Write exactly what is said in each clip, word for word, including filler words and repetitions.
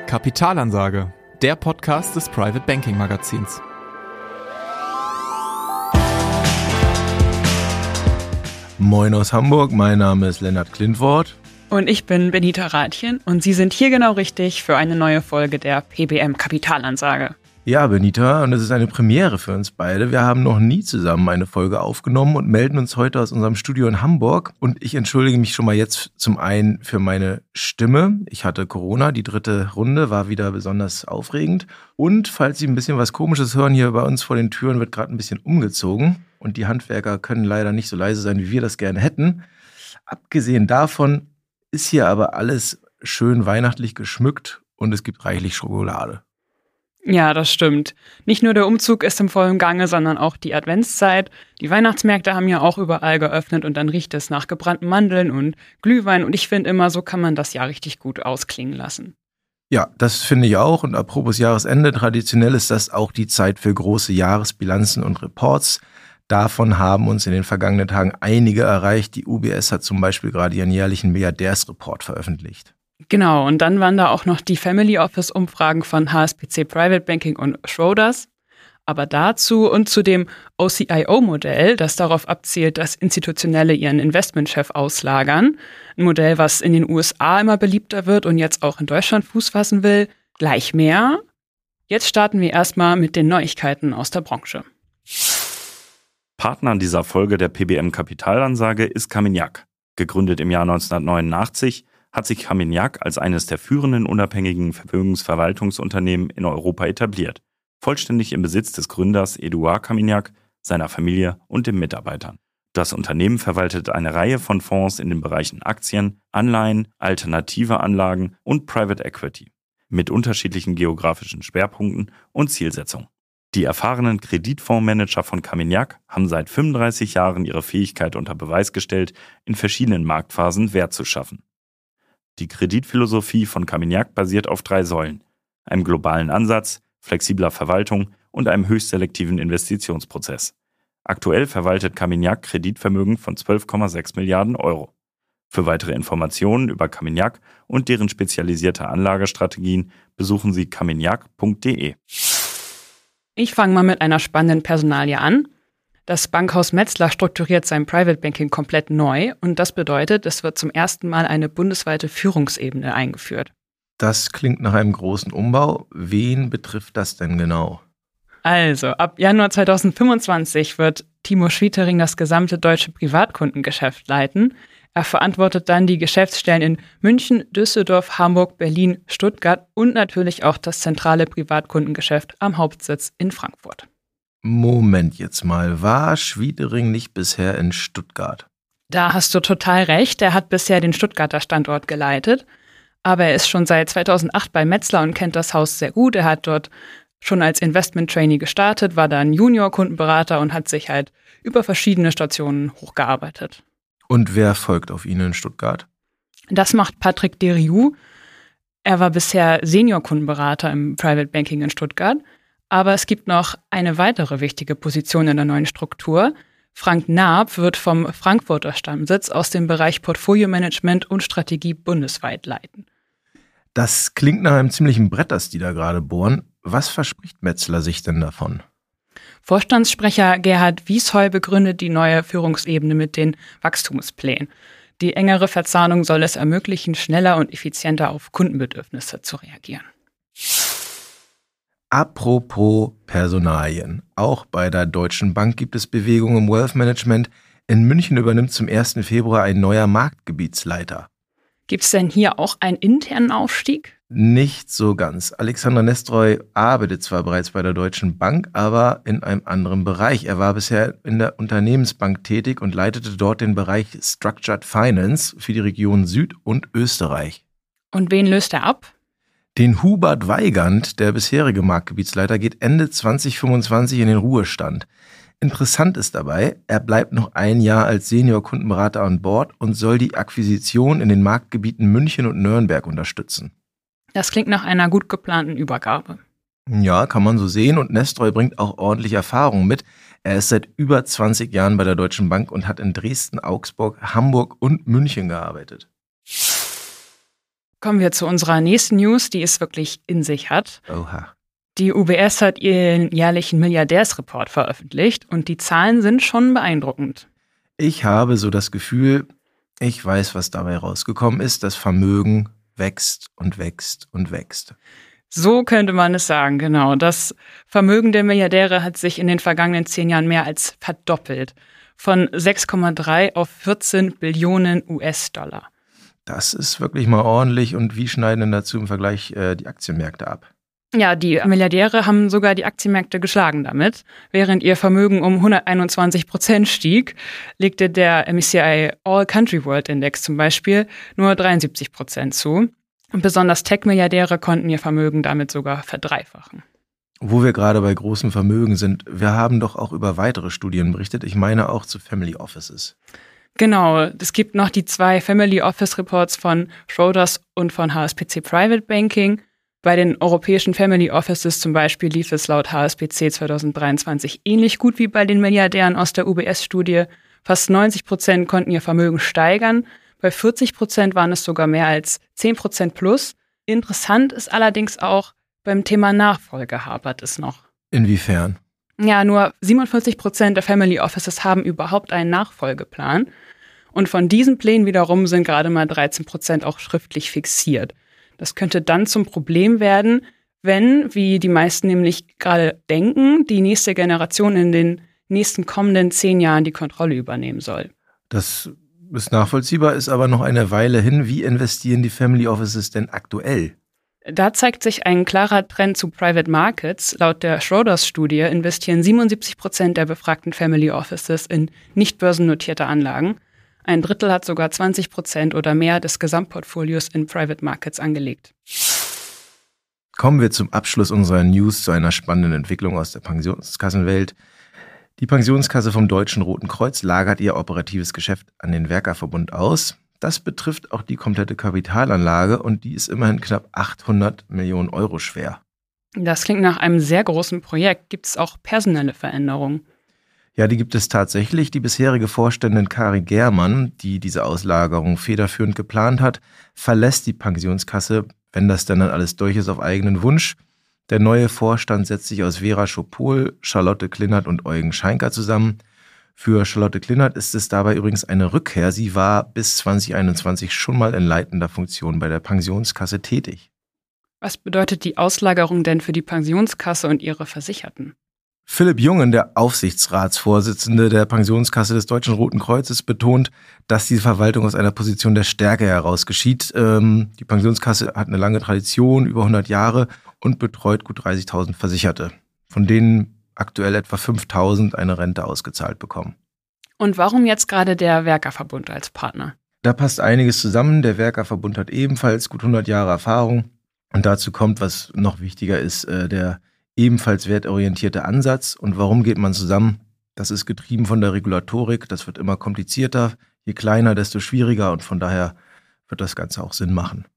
Kapitalansage, der Podcast des Private Banking Magazins. Moin aus Hamburg, mein Name ist Lennart Klintwort. Und ich bin Benita Rathjen und Sie sind hier genau richtig für eine neue Folge der P B M Kapitalansage. Ja, Benita, und es ist eine Premiere für uns beide. Wir haben noch nie zusammen eine Folge aufgenommen und melden uns heute aus unserem Studio in Hamburg. Und ich entschuldige mich schon mal jetzt zum einen für meine Stimme. Ich hatte Corona, die dritte Runde war wieder besonders aufregend. Und falls Sie ein bisschen was Komisches hören, hier bei uns vor den Türen wird gerade ein bisschen umgezogen. Und die Handwerker können leider nicht so leise sein, wie wir das gerne hätten. Abgesehen davon ist hier aber alles schön weihnachtlich geschmückt und es gibt reichlich Schokolade. Ja, das stimmt. Nicht nur der Umzug ist im vollen Gange, sondern auch die Adventszeit. Die Weihnachtsmärkte haben ja auch überall geöffnet und dann riecht es nach gebrannten Mandeln und Glühwein. Und ich finde immer, so kann man das Jahr richtig gut ausklingen lassen. Ja, das finde ich auch. Und apropos Jahresende, traditionell ist das auch die Zeit für große Jahresbilanzen und Reports. Davon haben uns in den vergangenen Tagen einige erreicht. Die U B S hat zum Beispiel gerade ihren jährlichen Milliardärsreport veröffentlicht. Genau, und dann waren da auch noch die Family Office-Umfragen von H S B C Private Banking und Schroders. Aber dazu und zu dem O C I O-Modell, das darauf abzielt, dass Institutionelle ihren Investmentchef auslagern, ein Modell, was in den U S A immer beliebter wird und jetzt auch in Deutschland Fuß fassen will, gleich mehr. Jetzt starten wir erstmal mit den Neuigkeiten aus der Branche. Partner an dieser Folge der P B M Kapitalansage ist Carmignac. Gegründet im Jahr neunzehnhundertneunundachtzig, hat sich Carmignac als eines der führenden unabhängigen Vermögensverwaltungsunternehmen in Europa etabliert, vollständig im Besitz des Gründers Edouard Carmignac, seiner Familie und den Mitarbeitern. Das Unternehmen verwaltet eine Reihe von Fonds in den Bereichen Aktien, Anleihen, alternative Anlagen und Private Equity, mit unterschiedlichen geografischen Schwerpunkten und Zielsetzungen. Die erfahrenen Kreditfondsmanager von Carmignac haben seit fünfunddreißig Jahren ihre Fähigkeit unter Beweis gestellt, in verschiedenen Marktphasen Wert zu schaffen. Die Kreditphilosophie von Carmignac basiert auf drei Säulen: einem globalen Ansatz, flexibler Verwaltung und einem höchst selektiven Investitionsprozess. Aktuell verwaltet Carmignac Kreditvermögen von zwölf Komma sechs Milliarden Euro. Für weitere Informationen über Carmignac und deren spezialisierte Anlagestrategien besuchen Sie carmignac punkt de. Ich fange mal mit einer spannenden Personalie an. Das Bankhaus Metzler strukturiert sein Private Banking komplett neu und das bedeutet, es wird zum ersten Mal eine bundesweite Führungsebene eingeführt. Das klingt nach einem großen Umbau. Wen betrifft das denn genau? Also, ab Januar zweitausendfünfundzwanzig wird Timo Schwietering das gesamte deutsche Privatkundengeschäft leiten. Er verantwortet dann die Geschäftsstellen in München, Düsseldorf, Hamburg, Berlin, Stuttgart und natürlich auch das zentrale Privatkundengeschäft am Hauptsitz in Frankfurt. Moment jetzt mal, war Schwietering nicht bisher in Stuttgart? Da hast du total recht, er hat bisher den Stuttgarter Standort geleitet, aber er ist schon seit zweitausendacht bei Metzler und kennt das Haus sehr gut. Er hat dort schon als Investment-Trainee gestartet, war dann Junior-Kundenberater und hat sich halt über verschiedene Stationen hochgearbeitet. Und wer folgt auf ihn in Stuttgart? Das macht Patrick Deriou. Er war bisher Senior-Kundenberater im Private Banking in Stuttgart. Aber es gibt noch eine weitere wichtige Position in der neuen Struktur. Frank Naab wird vom Frankfurter Stammsitz aus dem Bereich Portfolio-Management und Strategie bundesweit leiten. Das klingt nach einem ziemlichen Brett, das die da gerade bohren. Was verspricht Metzler sich denn davon? Vorstandssprecher Gerhard Wiesheu begründet die neue Führungsebene mit den Wachstumsplänen. Die engere Verzahnung soll es ermöglichen, schneller und effizienter auf Kundenbedürfnisse zu reagieren. Apropos Personalien. Auch bei der Deutschen Bank gibt es Bewegung im Wealth Management. In München übernimmt zum ersten Februar ein neuer Marktgebietsleiter. Gibt es denn hier auch einen internen Aufstieg? Nicht so ganz. Alexander Nestroy arbeitet zwar bereits bei der Deutschen Bank, aber in einem anderen Bereich. Er war bisher in der Unternehmensbank tätig und leitete dort den Bereich Structured Finance für die Region Süd- und Österreich. Und wen löst er ab? Den Hubert Weigand, der bisherige Marktgebietsleiter, geht Ende zweitausendfünfundzwanzig in den Ruhestand. Interessant ist dabei, er bleibt noch ein Jahr als Senior-Kundenberater an Bord und soll die Akquisition in den Marktgebieten München und Nürnberg unterstützen. Das klingt nach einer gut geplanten Übergabe. Ja, kann man so sehen, und Nestroy bringt auch ordentlich Erfahrung mit. Er ist seit über zwanzig Jahren bei der Deutschen Bank und hat in Dresden, Augsburg, Hamburg und München gearbeitet. Kommen wir zu unserer nächsten News, die es wirklich in sich hat. Oha. Die U B S hat ihren jährlichen Milliardärsreport veröffentlicht und die Zahlen sind schon beeindruckend. Ich habe so das Gefühl, ich weiß, was dabei rausgekommen ist. Das Vermögen wächst und wächst und wächst. So könnte man es sagen, genau. Das Vermögen der Milliardäre hat sich in den vergangenen zehn Jahren mehr als verdoppelt. Von sechs Komma drei auf vierzehn Billionen U S-Dollar. Das ist wirklich mal ordentlich. Und wie schneiden denn dazu im Vergleich äh, die Aktienmärkte ab? Ja, die Milliardäre haben sogar die Aktienmärkte geschlagen damit. Während ihr Vermögen um hunderteinundzwanzig Prozent stieg, legte der M S C I All Country World Index zum Beispiel nur dreiundsiebzig Prozent zu. Und besonders Tech-Milliardäre konnten ihr Vermögen damit sogar verdreifachen. Wo wir gerade bei großem Vermögen sind, wir haben doch auch über weitere Studien berichtet. Ich meine auch zu Family Offices. Genau, es gibt noch die zwei Family Office Reports von Schroders und von H S B C Private Banking. Bei den europäischen Family Offices zum Beispiel lief es laut H S B C zweitausenddreiundzwanzig ähnlich gut wie bei den Milliardären aus der U B S-Studie. Fast neunzig Prozent konnten ihr Vermögen steigern. Bei vierzig Prozent waren es sogar mehr als zehn Prozent plus. Interessant ist allerdings auch, beim Thema Nachfolge hapert es noch. Inwiefern? Ja, nur siebenundvierzig Prozent der Family Offices haben überhaupt einen Nachfolgeplan. Und von diesen Plänen wiederum sind gerade mal dreizehn Prozent auch schriftlich fixiert. Das könnte dann zum Problem werden, wenn, wie die meisten nämlich gerade denken, die nächste Generation in den nächsten kommenden zehn Jahren die Kontrolle übernehmen soll. Das ist nachvollziehbar, ist aber noch eine Weile hin. Wie investieren die Family Offices denn aktuell? Da zeigt sich ein klarer Trend zu Private Markets. Laut der Schroders-Studie investieren siebenundsiebzig Prozent der befragten Family Offices in nicht börsennotierte Anlagen. Ein Drittel hat sogar zwanzig Prozent oder mehr des Gesamtportfolios in Private Markets angelegt. Kommen wir zum Abschluss unserer News zu einer spannenden Entwicklung aus der Pensionskassenwelt. Die Pensionskasse vom Deutschen Roten Kreuz lagert ihr operatives Geschäft an den Werkerverbund aus. Das betrifft auch die komplette Kapitalanlage und die ist immerhin knapp achthundert Millionen Euro schwer. Das klingt nach einem sehr großen Projekt. Gibt es auch personelle Veränderungen? Ja, die gibt es tatsächlich. Die bisherige Vorständin Kari Germann, die diese Auslagerung federführend geplant hat, verlässt die Pensionskasse, wenn das dann, dann alles durch ist, auf eigenen Wunsch. Der neue Vorstand setzt sich aus Vera Schopol, Charlotte Klinnert und Eugen Scheinker zusammen. Für Charlotte Klinnert ist es dabei übrigens eine Rückkehr. Sie war bis zwanzig einundzwanzig schon mal in leitender Funktion bei der Pensionskasse tätig. Was bedeutet die Auslagerung denn für die Pensionskasse und ihre Versicherten? Philipp Jungen, der Aufsichtsratsvorsitzende der Pensionskasse des Deutschen Roten Kreuzes, betont, dass die Verwaltung aus einer Position der Stärke heraus geschieht. Ähm, die Pensionskasse hat eine lange Tradition, über hundert Jahre und betreut gut dreißigtausend Versicherte, von denen aktuell etwa fünftausend eine Rente ausgezahlt bekommen. Und warum jetzt gerade der Werkerverbund als Partner? Da passt einiges zusammen. Der Werkerverbund hat ebenfalls gut hundert Jahre Erfahrung. Und dazu kommt, was noch wichtiger ist, äh, der ebenfalls wertorientierte Ansatz. Und warum geht man zusammen? Das ist getrieben von der Regulatorik. Das wird immer komplizierter. Je kleiner, desto schwieriger. Und von daher wird das Ganze auch Sinn machen.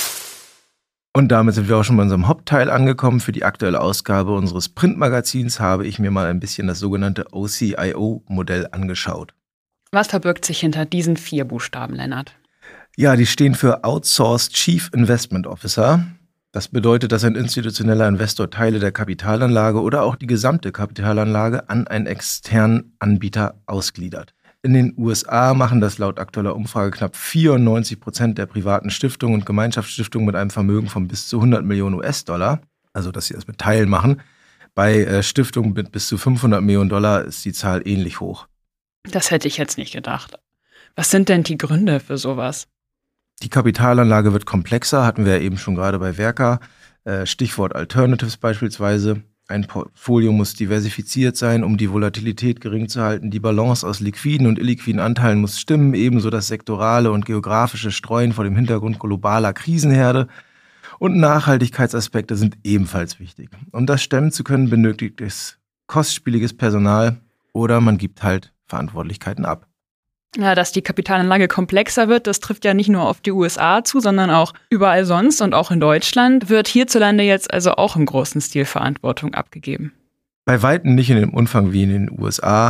Und damit sind wir auch schon bei unserem Hauptteil angekommen. Für die aktuelle Ausgabe unseres Printmagazins habe ich mir mal ein bisschen das sogenannte O C I O-Modell angeschaut. Was verbirgt sich hinter diesen vier Buchstaben, Lennart? Ja, die stehen für Outsourced Chief Investment Officer. Das bedeutet, dass ein institutioneller Investor Teile der Kapitalanlage oder auch die gesamte Kapitalanlage an einen externen Anbieter ausgliedert. In den U S A machen das laut aktueller Umfrage knapp vierundneunzig Prozent der privaten Stiftungen und Gemeinschaftsstiftungen mit einem Vermögen von bis zu hundert Millionen U S-Dollar. Also, dass sie das mit Teilen machen. Bei äh, Stiftungen mit bis zu fünfhundert Millionen Dollar ist die Zahl ähnlich hoch. Das hätte ich jetzt nicht gedacht. Was sind denn die Gründe für sowas? Die Kapitalanlage wird komplexer, hatten wir ja eben schon gerade bei Werka. Äh, Stichwort Alternatives beispielsweise. Ein Portfolio muss diversifiziert sein, um die Volatilität gering zu halten. Die Balance aus liquiden und illiquiden Anteilen muss stimmen, ebenso das sektorale und geografische Streuen vor dem Hintergrund globaler Krisenherde. Und Nachhaltigkeitsaspekte sind ebenfalls wichtig. Um das stemmen zu können, benötigt es kostspieliges Personal oder man gibt halt Verantwortlichkeiten ab. Ja, dass die Kapitalanlage komplexer wird, das trifft ja nicht nur auf die U S A zu, sondern auch überall sonst und auch in Deutschland wird hierzulande jetzt also auch im großen Stil Verantwortung abgegeben. Bei weitem nicht in dem Umfang wie in den U S A.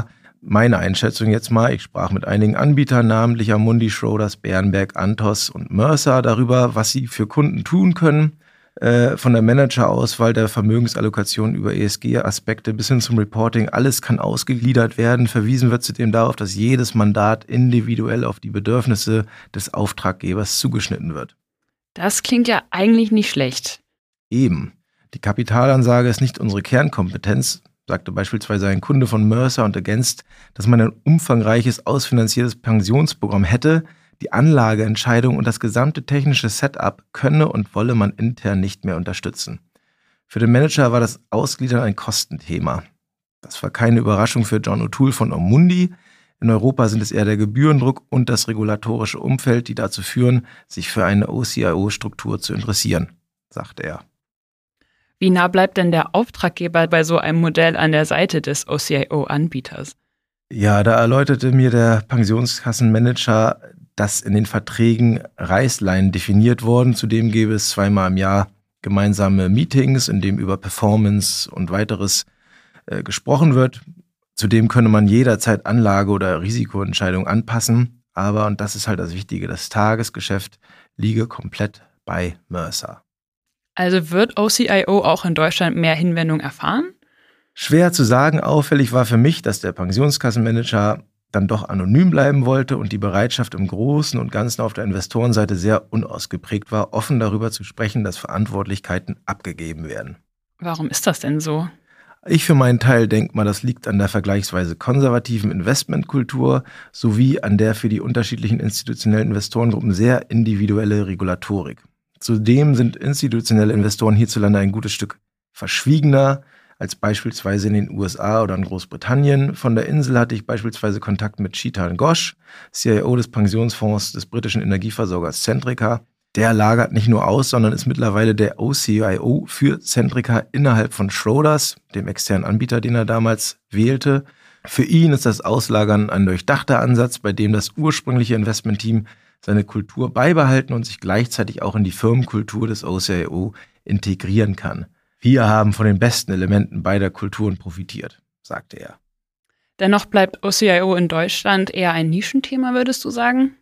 Meine Einschätzung jetzt mal, ich sprach mit einigen Anbietern, namentlich Amundi, Schroders, Berenberg, Anthos und Mercer darüber, was sie für Kunden tun können. Äh, von der Managerauswahl der Vermögensallokation über E S G-Aspekte bis hin zum Reporting, alles kann ausgegliedert werden. Verwiesen wird zudem darauf, dass jedes Mandat individuell auf die Bedürfnisse des Auftraggebers zugeschnitten wird. Das klingt ja eigentlich nicht schlecht. Eben. Die Kapitalansage ist nicht unsere Kernkompetenz, sagte beispielsweise ein Kunde von Mercer und ergänzt, dass man ein umfangreiches, ausfinanziertes Pensionsprogramm hätte. Die Anlageentscheidung und das gesamte technische Setup könne und wolle man intern nicht mehr unterstützen. Für den Manager war das Ausgliedern ein Kostenthema. Das war keine Überraschung für John O'Toole von Amundi. In Europa sind es eher der Gebührendruck und das regulatorische Umfeld, die dazu führen, sich für eine O C I O-Struktur zu interessieren, sagte er. Wie nah bleibt denn der Auftraggeber bei so einem Modell an der Seite des O C I O-Anbieters? Ja, da erläuterte mir der Pensionskassenmanager, dass in den Verträgen Reißleinen definiert wurden. Zudem gäbe es zweimal im Jahr gemeinsame Meetings, in dem über Performance und weiteres äh, gesprochen wird. Zudem könne man jederzeit Anlage- oder Risikoentscheidungen anpassen. Aber, und das ist halt das Wichtige, das Tagesgeschäft liege komplett bei Mercer. Also wird O C I O auch in Deutschland mehr Hinwendung erfahren? Schwer zu sagen. Auffällig war für mich, dass der Pensionskassenmanager dann doch anonym bleiben wollte und die Bereitschaft im Großen und Ganzen auf der Investorenseite sehr unausgeprägt war, offen darüber zu sprechen, dass Verantwortlichkeiten abgegeben werden. Warum ist das denn so? Ich für meinen Teil denke mal, das liegt an der vergleichsweise konservativen Investmentkultur sowie an der für die unterschiedlichen institutionellen Investorengruppen sehr individuelle Regulatorik. Zudem sind institutionelle Investoren hierzulande ein gutes Stück verschwiegener als beispielsweise in den U S A oder in Großbritannien. Von der Insel hatte ich beispielsweise Kontakt mit Chetan Ghosh, C I O des Pensionsfonds des britischen Energieversorgers Centrica. Der lagert nicht nur aus, sondern ist mittlerweile der O C I O für Centrica innerhalb von Schroders, dem externen Anbieter, den er damals wählte. Für ihn ist das Auslagern ein durchdachter Ansatz, bei dem das ursprüngliche Investmentteam seine Kultur beibehalten und sich gleichzeitig auch in die Firmenkultur des O C I O integrieren kann. Wir haben von den besten Elementen beider Kulturen profitiert, sagte er. Dennoch bleibt O C I O in Deutschland eher ein Nischenthema, würdest du sagen?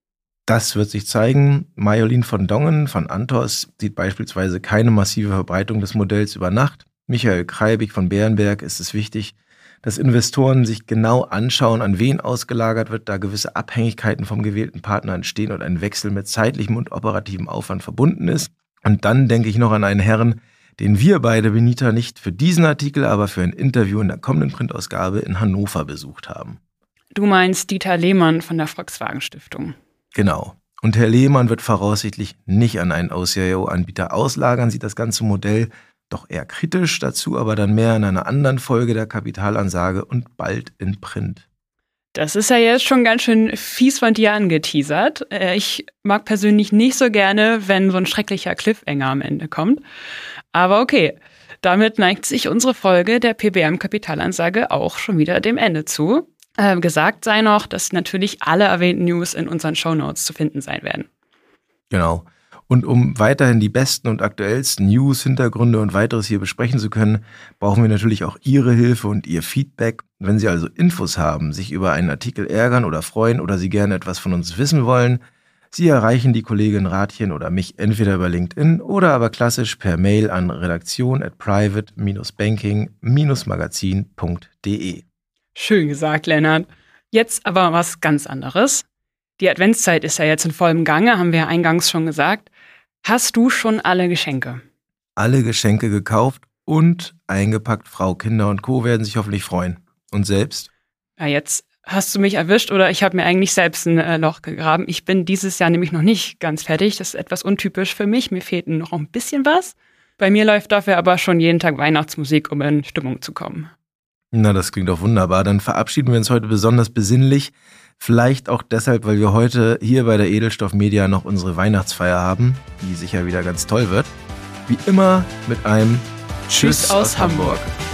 Das wird sich zeigen. Majolin von Dongen von Anthos sieht beispielsweise keine massive Verbreitung des Modells über Nacht. Michael Kreibig von Berenberg ist es wichtig, dass Investoren sich genau anschauen, an wen ausgelagert wird, da gewisse Abhängigkeiten vom gewählten Partner entstehen und ein Wechsel mit zeitlichem und operativem Aufwand verbunden ist. Und dann denke ich noch an einen Herrn, den wir beide, Benita, nicht für diesen Artikel, aber für ein Interview in der kommenden Printausgabe in Hannover besucht haben. Du meinst Dieter Lehmann von der Volkswagen Stiftung. Genau. Und Herr Lehmann wird voraussichtlich nicht an einen O C I O-Anbieter auslagern, sieht das ganze Modell doch eher kritisch, dazu aber dann mehr in einer anderen Folge der Kapitalansage und bald in Print. Das ist ja jetzt schon ganz schön fies von dir angeteasert. Ich mag persönlich nicht so gerne, wenn so ein schrecklicher Cliffhanger am Ende kommt. Aber okay, damit neigt sich unsere Folge der P B M-Kapitalansage auch schon wieder dem Ende zu. Äh, gesagt sei noch, dass natürlich alle erwähnten News in unseren Shownotes zu finden sein werden. Genau. Und um weiterhin die besten und aktuellsten News, Hintergründe und weiteres hier besprechen zu können, brauchen wir natürlich auch Ihre Hilfe und Ihr Feedback. Wenn Sie also Infos haben, sich über einen Artikel ärgern oder freuen oder Sie gerne etwas von uns wissen wollen, Sie erreichen die Kollegin Ratchen oder mich entweder über LinkedIn oder aber klassisch per Mail an redaktion at private dash banking dash magazin punkt de. Schön gesagt, Lennart. Jetzt aber was ganz anderes. Die Adventszeit ist ja jetzt in vollem Gange, haben wir ja eingangs schon gesagt. Hast du schon alle Geschenke? Alle Geschenke gekauft und eingepackt. Frau, Kinder und Co. werden sich hoffentlich freuen. Und selbst? Ja, jetzt hast du mich erwischt oder ich habe mir eigentlich selbst ein äh, Loch gegraben. Ich bin dieses Jahr nämlich noch nicht ganz fertig. Das ist etwas untypisch für mich. Mir fehlt noch ein bisschen was. Bei mir läuft dafür aber schon jeden Tag Weihnachtsmusik, um in Stimmung zu kommen. Na, das klingt doch wunderbar. Dann verabschieden wir uns heute besonders besinnlich. Vielleicht auch deshalb, weil wir heute hier bei der Edelstoff Media noch unsere Weihnachtsfeier haben, die sicher wieder ganz toll wird. Wie immer mit einem Tschüss, Tschüss aus, aus Hamburg. Hamburg.